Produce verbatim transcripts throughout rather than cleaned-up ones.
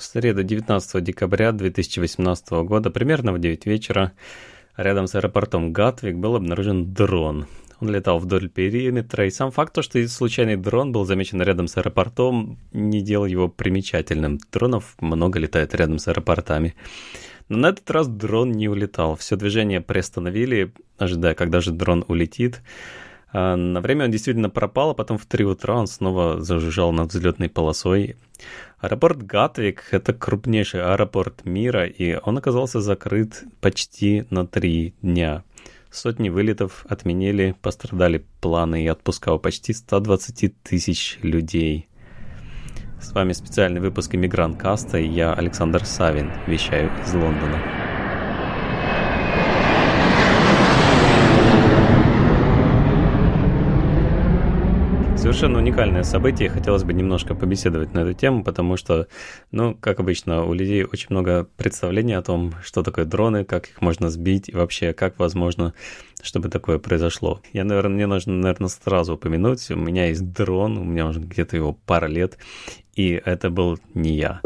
среду девятнадцатого декабря две тысячи восемнадцатого года, примерно в девять вечера, рядом с аэропортом Гатвик был обнаружен дрон. Он летал вдоль периметра, и сам факт, что случайный дрон был замечен рядом с аэропортом, не делал его примечательным. Дронов много летает рядом с аэропортами. Но на этот раз дрон не улетал. Все движение приостановили, ожидая, когда же дрон улетит. А на время он действительно пропал, а потом в три утра он снова зажужжал над взлетной полосой. Аэропорт Гатвик — это крупнейший аэропорт мира, и он оказался закрыт почти на три дня. Сотни вылетов отменили, пострадали планы и отпуска у почти ста двадцати тысяч людей. С вами специальный выпуск «Иммигрант Каста», и я, Александр Савин, вещаю из Лондона. Совершенно уникальное событие, хотелось бы немножко побеседовать на эту тему, потому что, ну, как обычно, у людей очень много представлений о том, что такое дроны, как их можно сбить и вообще, как возможно, чтобы такое произошло. Я, наверное, мне нужно, наверное, сразу упомянуть, у меня есть дрон, у меня уже где-то его пара лет, и это был не я.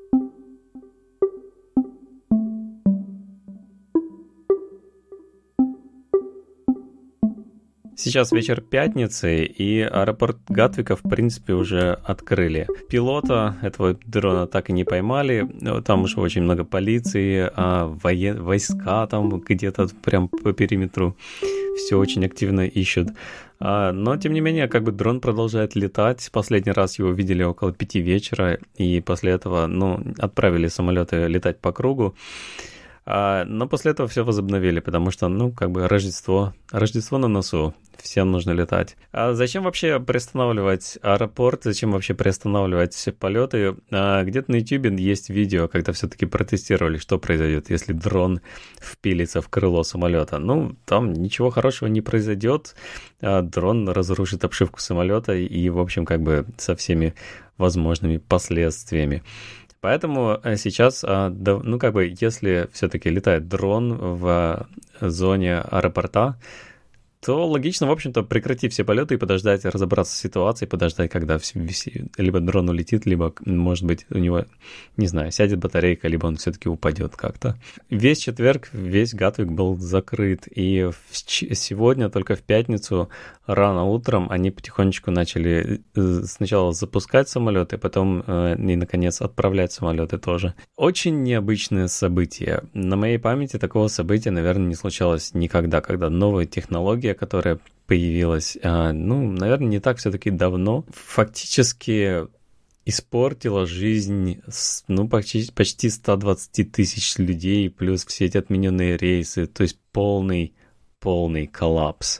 Сейчас вечер пятницы, и аэропорт Гатвика, в принципе, уже открыли. Пилота этого дрона так и не поймали, там уже очень много полиции, а воен... войска там где-то прям по периметру все очень активно ищут. Но, тем не менее, как бы дрон продолжает летать. Последний раз его видели около пяти вечера, и после этого, ну, отправили самолеты летать по кругу. А, но после этого все возобновили, потому что, ну, как бы Рождество, Рождество на носу, всем нужно летать. А зачем вообще приостанавливать аэропорт, зачем вообще приостанавливать полеты? А, где-то на YouTube есть видео, когда все-таки протестировали, что произойдет, если дрон впилится в крыло самолета. Ну, там ничего хорошего не произойдет, а дрон разрушит обшивку самолета и, в общем, как бы со всеми возможными последствиями. Поэтому сейчас, ну, как бы, если все-таки летает дрон в зоне аэропорта, то логично, в общем-то, прекратить все полеты и подождать, разобраться с ситуацией, подождать, когда либо дрон улетит, либо, может быть, у него, не знаю, сядет батарейка, либо он все-таки упадет как-то. Весь четверг, весь Гатвик был закрыт, и сегодня, только в пятницу, рано утром, они потихонечку начали сначала запускать самолеты, потом и, наконец, отправлять самолеты тоже. Очень необычное событие. На моей памяти такого события, наверное, не случалось никогда, когда новые технологии, которая появилась, ну, наверное, не так все-таки давно, фактически испортила жизнь, ну, почти, почти ста двадцати тысяч людей, плюс все эти отмененные рейсы, то есть полный, полный коллапс.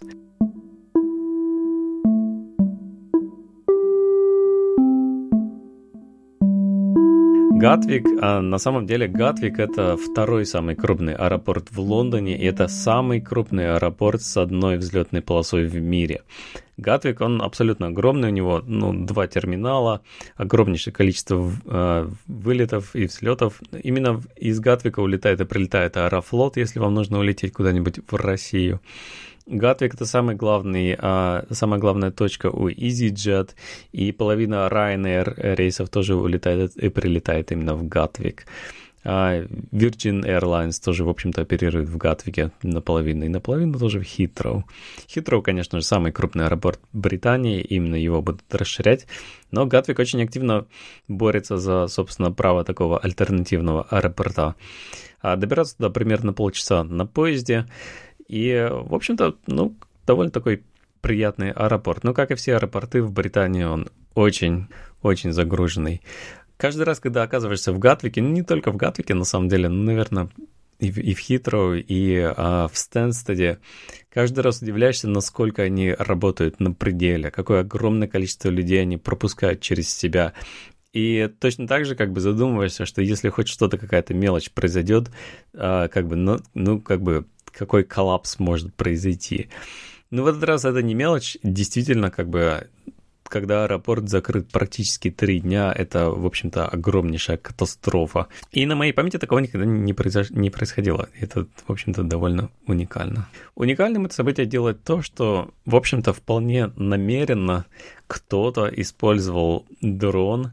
Гатвик, а на самом деле Гатвик — это второй самый крупный аэропорт в Лондоне, и это самый крупный аэропорт с одной взлетной полосой в мире. Гатвик, он абсолютно огромный, у него, ну, два терминала, огромнейшее количество э, вылетов и взлетов. Именно из Гатвика улетает и прилетает Аэрофлот, если вам нужно улететь куда-нибудь в Россию. Гатвик — это самый главный, а, самая главная точка у EasyJet, и половина Ryanair рейсов тоже улетает и прилетает именно в Гатвик. А Virgin Airlines тоже, в общем-то, оперирует в Гатвике наполовину, и наполовину тоже в Хитроу. Хитроу, конечно же, самый крупный аэропорт Британии, именно его будут расширять, но Гатвик очень активно борется за, собственно, право такого альтернативного аэропорта. А добираться туда примерно полчаса на поезде. И, в общем-то, ну, довольно такой приятный аэропорт. Но, как и все аэропорты в Британии, он очень-очень загруженный. Каждый раз, когда оказываешься в Гатвике, ну, не только в Гатвике, на самом деле, ну, наверное, и в, и в Хитроу, и а, в Стэнстеде, каждый раз удивляешься, насколько они работают на пределе, какое огромное количество людей они пропускают через себя. И точно так же, как бы, задумываешься, что если хоть что-то, какая-то мелочь произойдет, а, как бы, ну, ну, как бы, какой коллапс может произойти. Но в этот раз это не мелочь, действительно, как бы, когда аэропорт закрыт практически три дня, это, в общем-то, огромнейшая катастрофа. И на моей памяти такого никогда не, произош... не происходило. Это, в общем-то, довольно уникально. Уникальным это событие делает то, что, в общем-то, вполне намеренно кто-то использовал дрон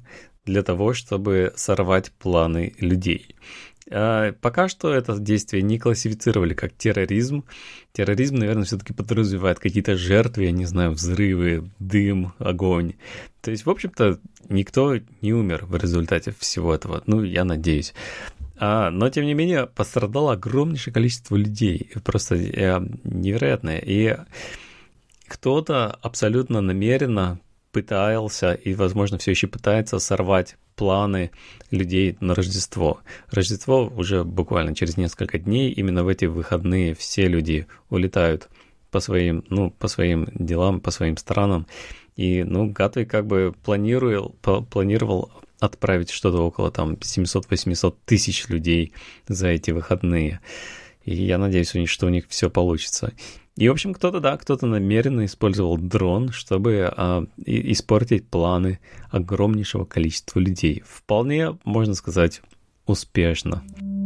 для того, чтобы сорвать планы людей. Пока что это действие не классифицировали как терроризм. Терроризм, наверное, все-таки подразумевает какие-то жертвы, я не знаю, взрывы, дым, огонь. То есть, в общем-то, никто не умер в результате всего этого. Ну, я надеюсь. А, но, тем не менее, пострадало огромнейшее количество людей. Просто э, невероятное. И кто-то абсолютно намеренно пытался и, возможно, все еще пытается сорвать планы людей на Рождество. Рождество уже буквально через несколько дней, именно в эти выходные все люди улетают по своим, ну, по своим делам, по своим странам. И, ну, Гатвик как бы планировал, планировал отправить что-то около там семьсот-восемьсот тысяч людей за эти выходные. И я надеюсь, что у них все получится. И, в общем, кто-то, да, кто-то намеренно использовал дрон, чтобы а, и, испортить планы огромнейшего количества людей. Вполне, можно сказать, успешно.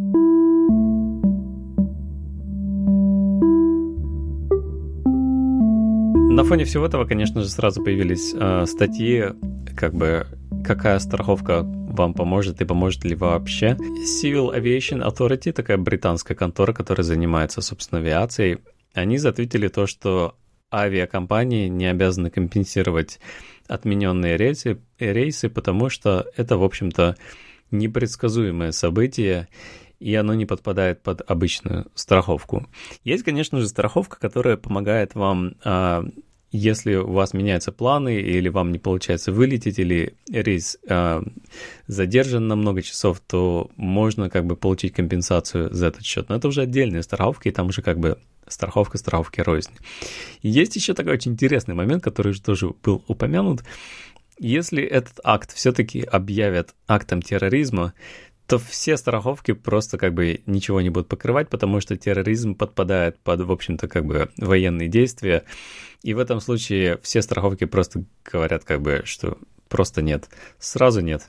На фоне всего этого, конечно же, сразу появились а, статьи, как бы, какая страховка вам поможет и поможет ли вообще. Civil Aviation Authority, такая британская контора, которая занимается, собственно, авиацией, они затвитили то, что авиакомпании не обязаны компенсировать отмененные рейсы, рейсы, потому что это, в общем-то, непредсказуемое событие, и оно не подпадает под обычную страховку. Есть, конечно же, страховка, которая помогает вам, если у вас меняются планы, или вам не получается вылететь, или рейс задержан на много часов, то можно как бы получить компенсацию за этот счет. Но это уже отдельные страховки, и там уже как бы страховка страховки рознь. И есть еще такой очень интересный момент, который уже тоже был упомянут. Если этот акт все-таки объявят актом терроризма, то все страховки просто как бы ничего не будут покрывать, потому что терроризм подпадает под, в общем-то, как бы военные действия. И в этом случае все страховки просто говорят как бы, что просто нет. Сразу нет.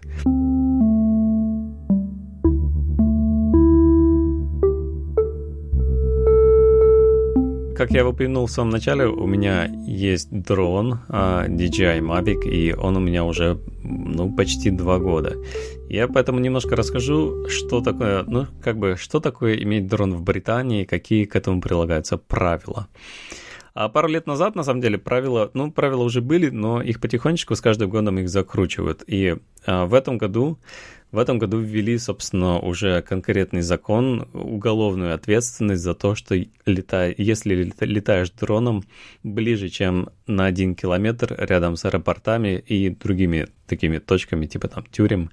Как я упомянул в самом начале, у меня есть дрон ди джей ай Mavic, и он у меня уже ну, почти два года. Я поэтому немножко расскажу, что такое, ну, как бы, что такое иметь дрон в Британии, какие к этому прилагаются правила. А пару лет назад, на самом деле, правила, ну, правила уже были, но их потихонечку с каждым годом их закручивают. И а, в этом году В этом году ввели, собственно, уже конкретный закон, уголовную ответственность за то, что лета... если летаешь дроном ближе, чем на один километр рядом с аэропортами и другими такими точками, типа там тюрем,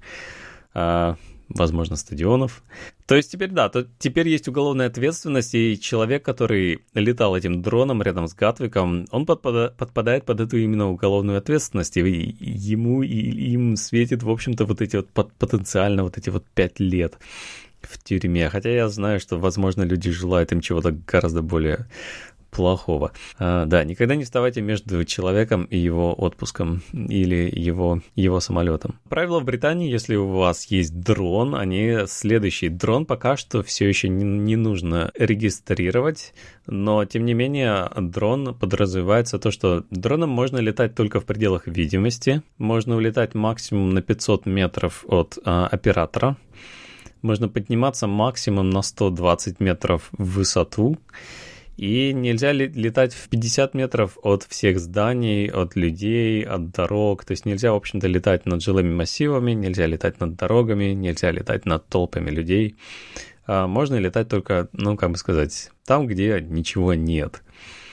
а, возможно, стадионов. То есть теперь, да, то теперь есть уголовная ответственность, и человек, который летал этим дроном рядом с Гатвиком, он подпада- подпадает под эту именно уголовную ответственность, и ему и им светит, в общем-то, вот эти вот потенциально вот эти вот пять лет в тюрьме. Хотя я знаю, что, возможно, люди желают им чего-то гораздо более плохого. А, да, никогда не вставайте между человеком и его отпуском или его, его самолетом. Правило в Британии, если у вас есть дрон, они следующий. Дрон пока что все еще не, не нужно регистрировать, но, тем не менее, дрон подразумевается то, что дроном можно летать только в пределах видимости, можно улетать максимум на пятьсот метров от а, оператора, можно подниматься максимум на сто двадцать метров в высоту, и нельзя летать в пятьдесят метров от всех зданий, от людей, от дорог. То есть нельзя, в общем-то, летать над жилыми массивами, нельзя летать над дорогами, нельзя летать над толпами людей. А можно летать только, ну, как бы сказать, там, где ничего нет.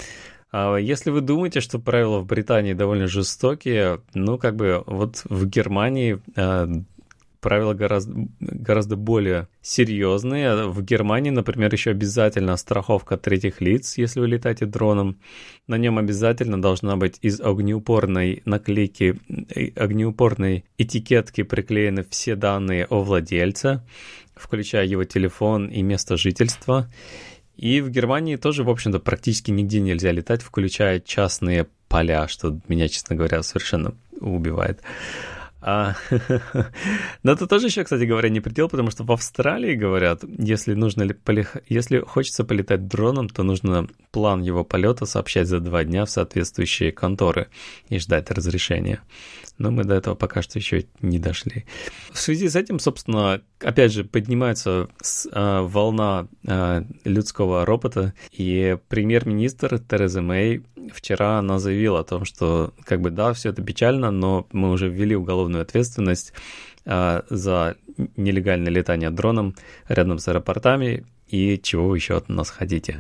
А если вы думаете, что правила в Британии довольно жестокие, ну, как бы вот в Германии правила гораздо, гораздо более серьезные. В Германии, например, еще обязательно страховка третьих лиц, если вы летаете дроном. На нем обязательно должна быть из огнеупорной наклейки, огнеупорной этикетки приклеены все данные о владельце, включая его телефон и место жительства. И в Германии тоже, в общем-то, практически нигде нельзя летать, включая частные поля, что меня, честно говоря, совершенно убивает. А, но это тоже еще, кстати говоря, не предел, потому что в Австралии говорят, если нужно ли поле... если хочется полетать дроном, то нужно план его полета сообщать за два дня в соответствующие конторы и ждать разрешения. но мы до этого пока что еще не дошли. В связи с этим, собственно, опять же, поднимается а, волна а, людского ропота, и премьер-министр Тереза Мэй вчера она заявила о том, что, как бы, да, все это печально, но мы уже ввели уголовную ответственность а, за нелегальное летание дроном рядом с аэропортами, и чего вы еще от нас хотите?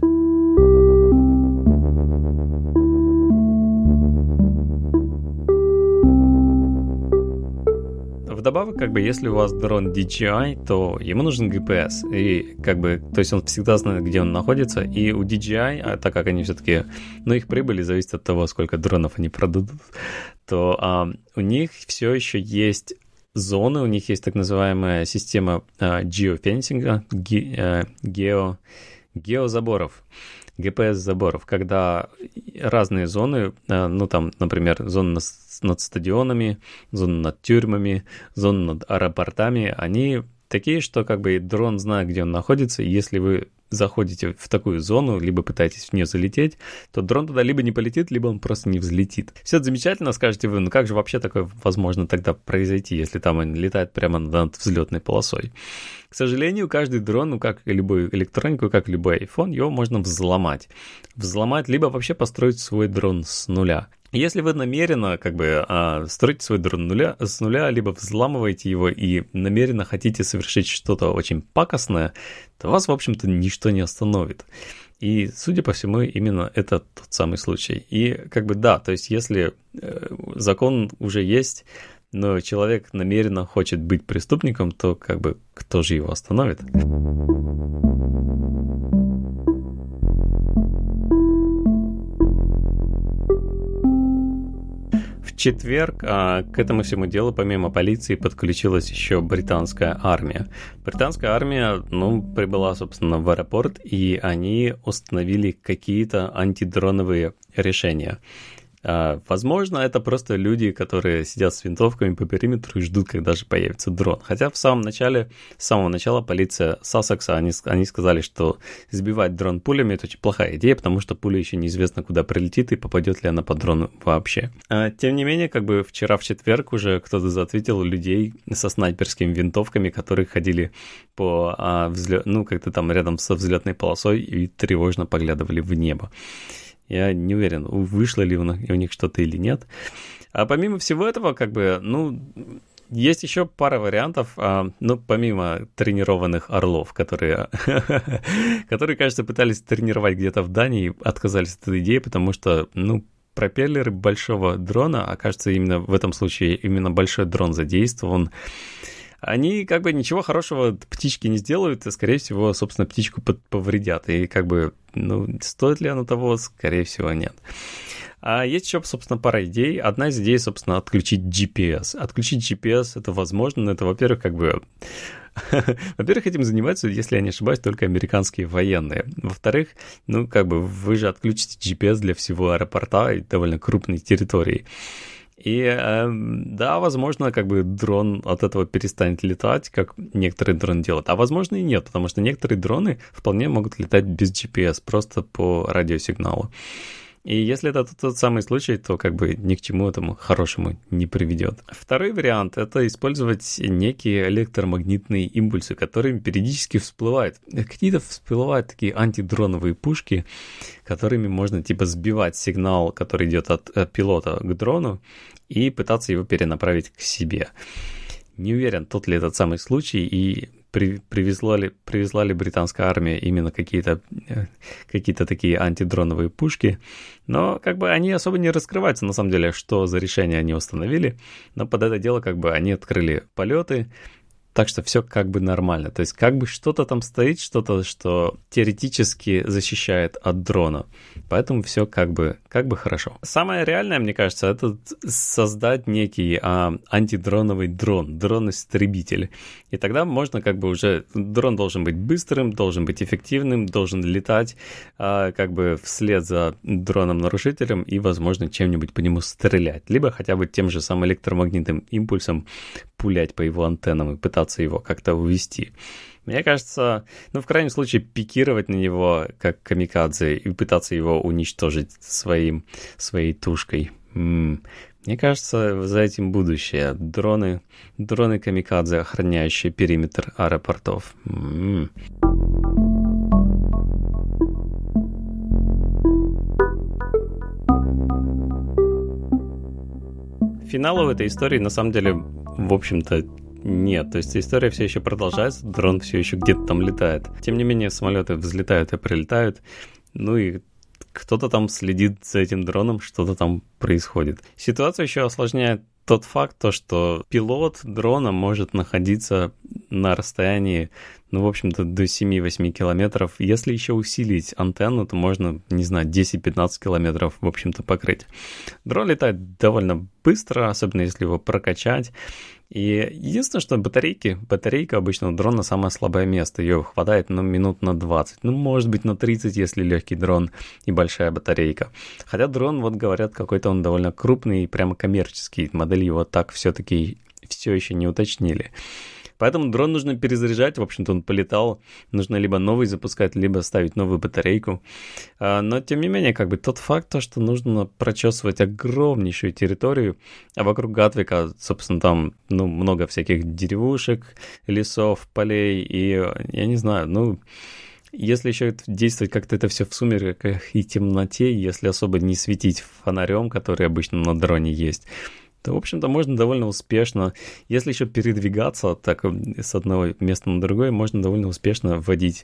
Вдобавок, как бы, если у вас дрон ди джей ай, то ему нужен джи пи эс, и, как бы, то есть он всегда знает, где он находится, и у ди джей ай, а так как они все-таки, ну, их прибыли зависит от того, сколько дронов они продадут, то а, у них все еще есть зоны, у них есть так называемая система а, geofencing, ге, а, гео, геозаборов, джи пи эс-заборов, когда разные зоны, а, ну, там, например, зона на над стадионами, зоны над тюрьмами, зоны над аэропортами, они такие, что как бы дрон знает, где он находится, и если вы заходите в такую зону, либо пытаетесь в нее залететь, то дрон туда либо не полетит, либо он просто не взлетит. Все это замечательно, скажете вы, ну как же вообще такое возможно тогда произойти, если там он летает прямо над взлетной полосой? К сожалению, каждый дрон, ну как и любую электронику, как и любой iPhone, его можно взломать. Взломать, либо вообще построить свой дрон с нуля. Если вы намеренно как бы строите свой дрон нуля, с нуля, либо взламываете его и намеренно хотите совершить что-то очень пакостное, то вас, в общем-то, ничто не остановит. И, судя по всему, именно это тот самый случай. И как бы да, то есть если закон уже есть, но человек намеренно хочет быть преступником, то как бы кто же его остановит? В четверг а, к этому всему делу, помимо полиции, подключилась еще британская армия. Британская армия, ну, прибыла, собственно, в аэропорт, и они установили какие-то антидроновые решения. А, возможно, это просто люди, которые сидят с винтовками по периметру и ждут, когда же появится дрон. Хотя в самом начале, с самого начала полиция Сассекса, они, они сказали, что сбивать дрон пулями — это очень плохая идея, потому что пуля еще неизвестно, куда прилетит и попадет ли она по дрону вообще. А, тем не менее, как бы вчера в четверг уже кто-то заответил людей со снайперскими винтовками, которые ходили по а, взлет, ну, как-то там рядом со взлетной полосой и тревожно поглядывали в небо. Я не уверен, вышло ли у них что-то или нет. А помимо всего этого, как бы, ну, есть еще пара вариантов, а, ну, помимо тренированных орлов, которые, которые, кажется, пытались тренировать где-то в Дании, отказались от этой идеи, потому что, ну, пропеллеры большого дрона, а кажется, именно в этом случае именно большой дрон задействован, они как бы ничего хорошего птичке не сделают, и, скорее всего, собственно, птичку повредят. И как бы, ну, стоит ли оно того? Скорее всего, нет. А есть еще, собственно, пара идей. Одна из идей, собственно, отключить джи пи эс. Отключить джи пи эс — это возможно, но это, во-первых, как бы... Во-первых, этим занимаются, если я не ошибаюсь, только американские военные. Во-вторых, ну, как бы, вы же отключите джи пи эс для всего аэропорта и довольно крупной территории. И э, да, возможно, как бы дрон от этого перестанет летать, как некоторые дроны делают, а возможно и нет, потому что некоторые дроны вполне могут летать без джи пи эс, просто по радиосигналу. И если это тот, тот самый случай, то как бы ни к чему этому хорошему не приведет. Второй вариант — это использовать некие электромагнитные импульсы, которые периодически всплывают. Какие-то всплывают такие антидроновые пушки, которыми можно типа сбивать сигнал, который идет от, от пилота к дрону, и пытаться его перенаправить к себе. Не уверен, тот ли этот самый случай, и при, привезла, ли, привезла ли британская армия именно какие-то, какие-то такие антидроновые пушки. Но как бы они особо не раскрываются, на самом деле, что за решение они установили. Но под это дело как бы они открыли полеты, так что все как бы нормально. То есть как бы что-то там стоит, что-то, что теоретически защищает от дрона. Поэтому все как бы, как бы хорошо. Самое реальное, мне кажется, это создать некий а, антидроновый дрон, дрон-истребитель. И тогда можно как бы уже... Дрон должен быть быстрым, должен быть эффективным, должен летать а, как бы вслед за дроном-нарушителем и, возможно, чем-нибудь по нему стрелять. Либо хотя бы тем же самым электромагнитным импульсом пулять по его антеннам и пытаться его как-то увести. Мне кажется, ну, в крайнем случае, пикировать на него как камикадзе и пытаться его уничтожить своим, своей тушкой. М-м, Мне кажется, за этим будущее. Дроны, дроны-камикадзе, охраняющие периметр аэропортов. М-м. Финала в этой истории, на самом деле, в общем-то, нет. То есть история все еще продолжается, дрон все еще где-то там летает. Тем не менее, самолеты взлетают и прилетают. Ну и кто-то там следит за этим дроном, что-то там происходит. Ситуацию еще осложняет тот факт, то, что пилот дрона может находиться на расстоянии, ну, в общем-то, до семь-восемь километров. Если еще усилить антенну, то можно, не знаю, десять-пятнадцать километров, в общем-то, покрыть. Дрон летает довольно быстро, особенно если его прокачать. И единственное, что батарейки, батарейка обычно у дрона самое слабое место. Ее хватает, ну, минут на двадцать. Ну, может быть, на тридцать, если легкий дрон и большая батарейка. Хотя дрон, вот говорят, какой-то он довольно крупный и прямо коммерческий. Модель его так все-таки все еще не уточнили. Поэтому дрон нужно перезаряжать, в общем-то он полетал, нужно либо новый запускать, либо ставить новую батарейку. Но тем не менее, как бы тот факт, то, что нужно прочесывать огромнейшую территорию, а вокруг Гатвика, собственно, там ну, много всяких деревушек, лесов, полей, и я не знаю, ну... Если еще действовать как-то это все в сумерках и темноте, если особо не светить фонарем, который обычно на дроне есть, то, в общем-то, можно довольно успешно, если еще передвигаться так с одного места на другое, можно довольно успешно вводить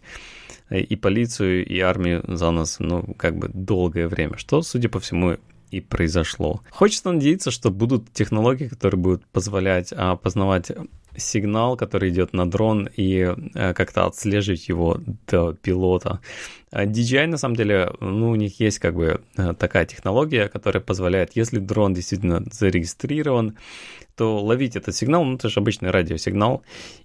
и полицию, и армию за нос, ну, как бы долгое время, что, судя по всему, и произошло. Хочется надеяться, что будут технологии, которые будут позволять опознавать сигнал, который идет на дрон, и как-то отслеживать его до пилота. ди джей ай, на самом деле, ну, у них есть как бы такая технология, которая позволяет, если дрон действительно зарегистрирован, то ловить этот сигнал, ну, это же обычный радиосигнал,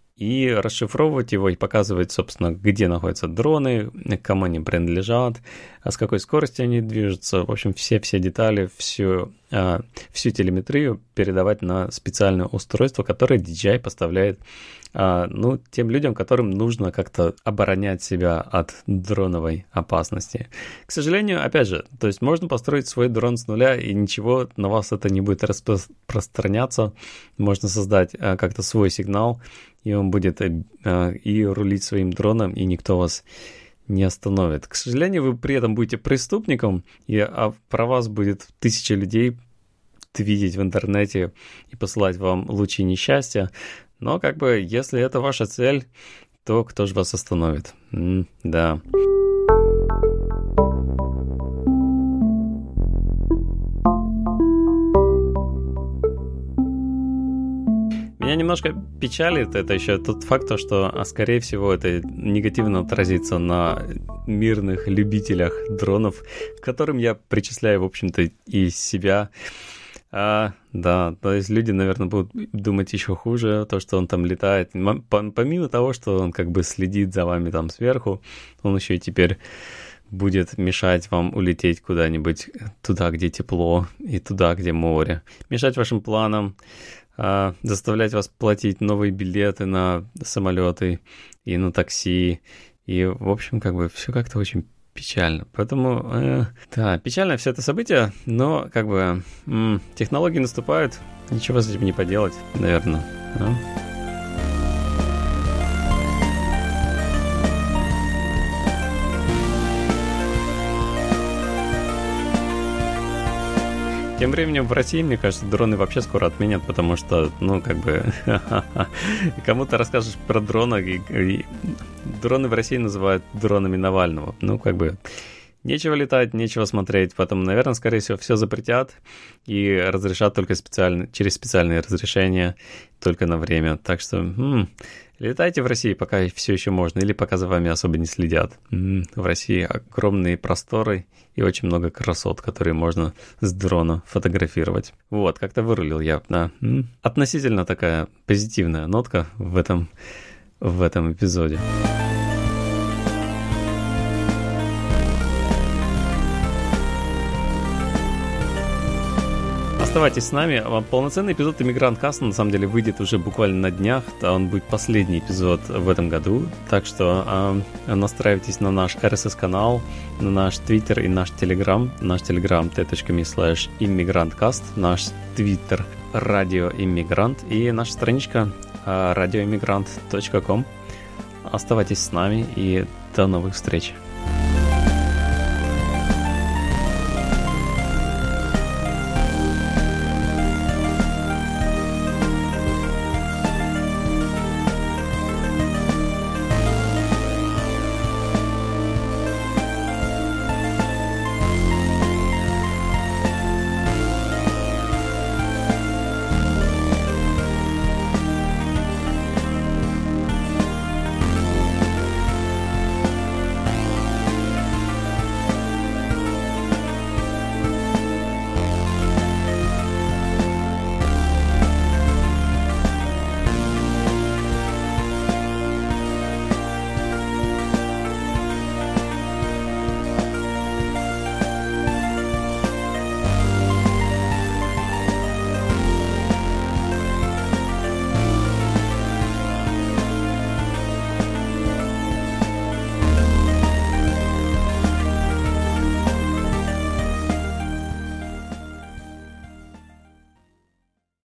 и расшифровывать его и показывать, собственно, где находятся дроны, кому они принадлежат, с какой скоростью они движутся. В общем, все-все детали, всю, а, всю телеметрию передавать на специальное устройство, которое ди джей ай поставляет а, ну, тем людям, которым нужно как-то оборонять себя от дроновой опасности. К сожалению, опять же, то есть можно построить свой дрон с нуля, и ничего на вас это не будет распространяться. Можно создать а, как-то свой сигнал, и он будет э, и рулить своим дроном, и никто вас не остановит. К сожалению, вы при этом будете преступником, и а про вас будет тысяча людей твитить в интернете и посылать вам лучи несчастья. Но как бы, если это ваша цель, то кто же вас остановит? М- да. Меня немножко печалит это еще тот факт, что, скорее всего, это негативно отразится на мирных любителях дронов, к которым я причисляю, в общем-то, и себя. А, да, то есть люди, наверное, будут думать еще хуже, то, что он там летает. Помимо того, что он как бы следит за вами там сверху, он еще и теперь будет мешать вам улететь куда-нибудь туда, где тепло, и туда, где море. Мешать вашим планам, заставлять вас платить новые билеты на самолеты и на такси. И, в общем, как бы все как-то очень печально. Поэтому, э, да, печально все это событие, но как бы м- технологии наступают, ничего с этим не поделать, наверное. Да? Тем временем в России, мне кажется, дроны вообще скоро отменят, потому что, ну, как бы, кому-то расскажешь про дрона, и, и дроны в России называют дронами Навального. Ну, как бы, нечего летать, нечего смотреть, поэтому, наверное, скорее всего, все запретят и разрешат только специально, через специальные разрешения, только на время. Так что, м- летайте в России, пока все еще можно, или пока за вами особо не следят. М- в России огромные просторы и очень много красот, которые можно с дрона фотографировать. Вот, как-то вырулил я. Да. М- относительно такая позитивная нотка в этом, в этом эпизоде. Оставайтесь с нами. Полноценный эпизод «Иммигрант Каста» на самом деле выйдет уже буквально на днях. Он будет последний эпизод в этом году. Так что э, настраивайтесь на наш эр эс эс-канал, на наш Твиттер и наш Телеграм. Наш Телеграм t.me slash immigrantcast, наш Твиттер радио Иммигрант и наша страничка радиоиммигрант точка ком. Оставайтесь с нами и до новых встреч.